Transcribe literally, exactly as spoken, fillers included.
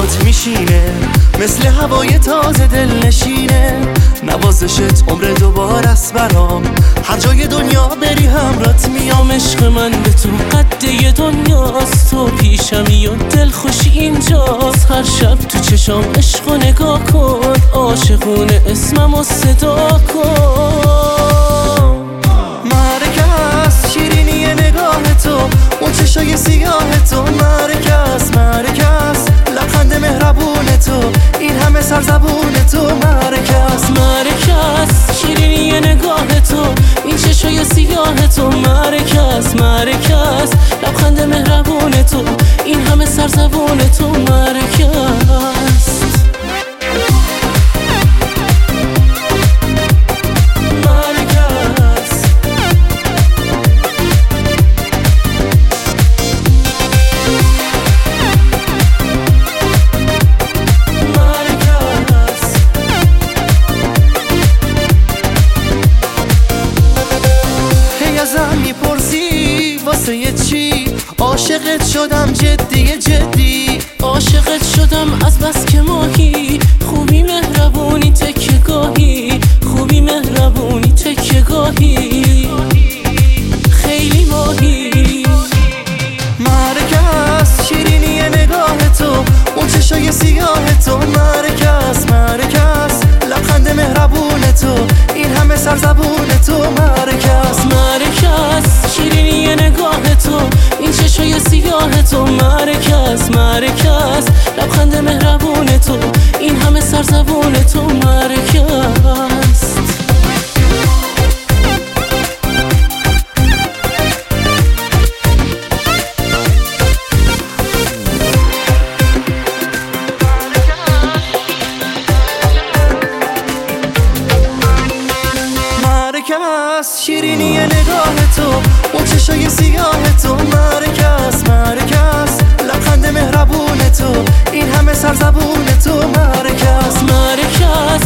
باد میشینه، مثل هوای تازه دل نشینه. نوازشت عمر دوباره است برام، هر جای دنیا بری همرات میام. عشق من به تو قده دنیاست، تو پیشمی و دل خوشی اینجاست. هر شب تو چشام عشق و نگاه کن، عاشقونه اسمم و صدا کن. مرکز شیرینی نگاه تو، اون چشای سیاه تو. مرکز مرکز لبخند مهربون تو، این همه سرزبون تو. مرکز مرکز شیرینی نگاه تو، این چشای سیاه تو. مرکز مرکز لبخند مهربون تو، این همه سرزبون تو. مرکز واسه یه چی عاشقت شدم، جدی جدی عاشقت شدم. از بس که ماهی خوبی مهربونی تکه گاهی، خوبی مهربونی تکه گاهی، خیلی ماهی. مرکز شیرینی نگاه تو، اون چشای سیاه تو. مرکز مرکز لبخند مهربون تو، این همه سرزبون تو. مرکز مرکز شیرینی نگاه تو، این چشای سیاه تو. مرکز مرکز لبخند مهربون تو، این همه سرزبون تو. مرکز مرکز شیرینی نگاه تو، اون چشای سیاه تو. مرکز مرکز لبخند مهربون تو، این همه سرزبون تو. مرکز مرکز